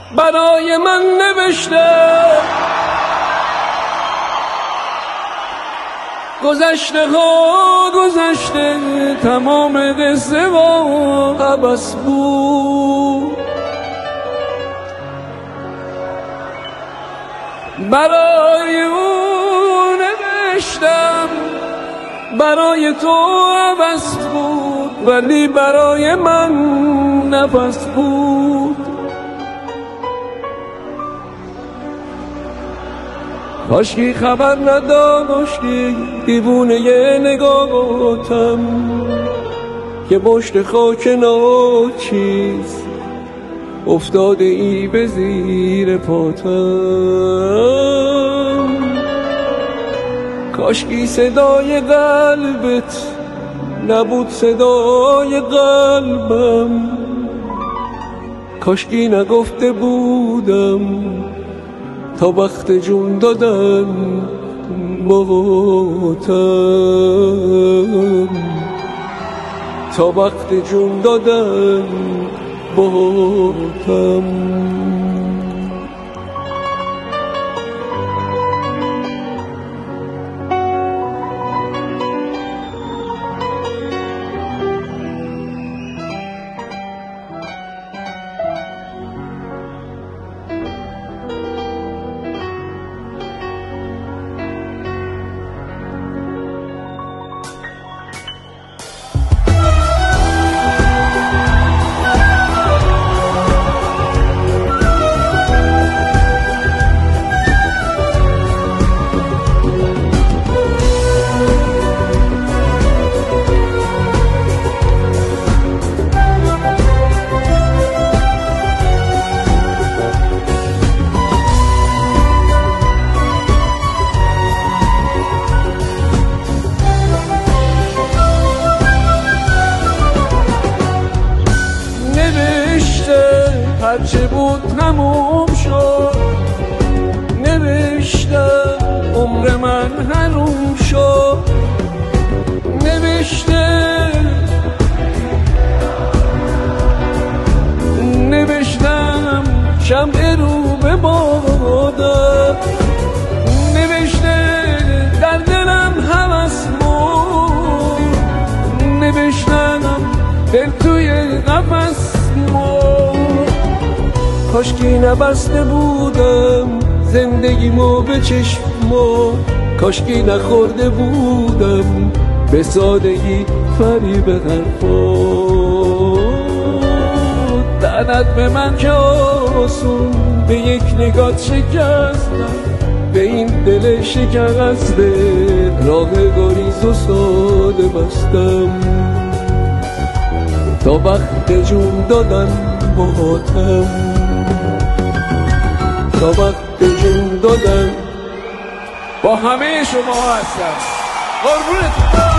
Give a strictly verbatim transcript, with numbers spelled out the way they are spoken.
برای من نوشته، گذشته ها گذشته تمام قصه و عبث بود. برای اون نوشتم، برای تو عبث بود، ولی برای من نفس بود. کاشکی خبر نداشتی دیوونه نگاهتم که پشت خاک ناچیز افتاده ای به زیر پاتم. کاشکی صدای قلبت نبود صدای قلبم، کاشکی نگفته بودم تا وقت جون دادن باهاتم، تا وقت جون دادن باهاتم. هرچه بود تموم شد، نوشتم عمر من حروم شد، نوشته نوشتم شمع رو به بادم، نوشته در دلم هوس بود، نوشتم دل توی قفس بود. کاشکی نبسته بودم زندگیمو به چشمو، کاشکی نخورده بودم به سادگی فریب حرفات. لعنت به من که آسون به یک نگات شکستم، به این دل شکسته راه گریز و ساده بستم، تا وقت جون دادن باهاتم، تا وقت جون دادن با همه شما هستم. قربونتون.